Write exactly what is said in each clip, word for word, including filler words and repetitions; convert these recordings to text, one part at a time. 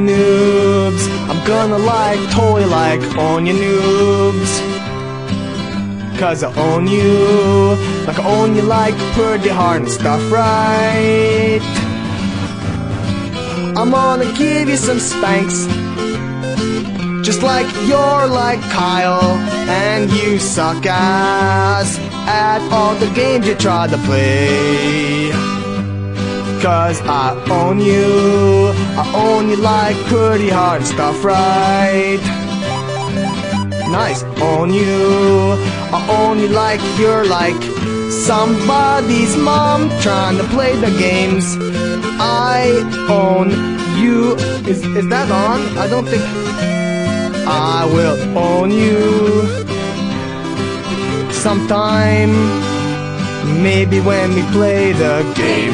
noobs. I'm gonna like, totally like, own you noobs. Cause I own you, like I own you like pretty hard and stuff, right? I'm gonna give you some spanks, just like you're like Kyle, and you suck ass at all the games you try to play. Cause I own you, I own you like pretty hard stuff, right? Nice, own you, I own you like you're like somebody's mom trying to play the games. I own you. Is, is that on? I don't think... I will own you sometime, maybe when we play the game.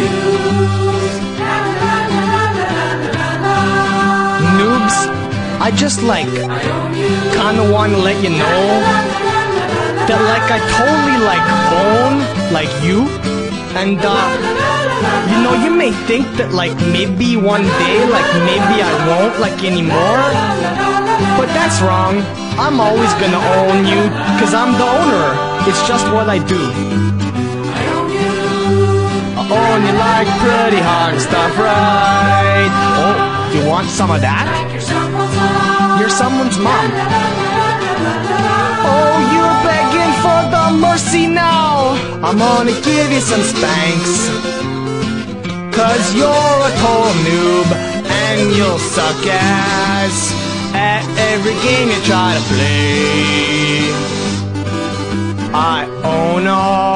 Noobs, I just like kinda wanna let you know that like I totally like own like you, and uh you know, you may think that like maybe one day like maybe I won't like anymore, but that's wrong. I'm always gonna own you, cause I'm the owner. It's just what I do. I own you like pretty hard stuff, right? Oh, you want some of that? You're someone's mom. Oh, you're begging for the mercy now. I'm gonna give you some spanks, cause you're a total noob, and you'll suck ass at every game you try to play. I own all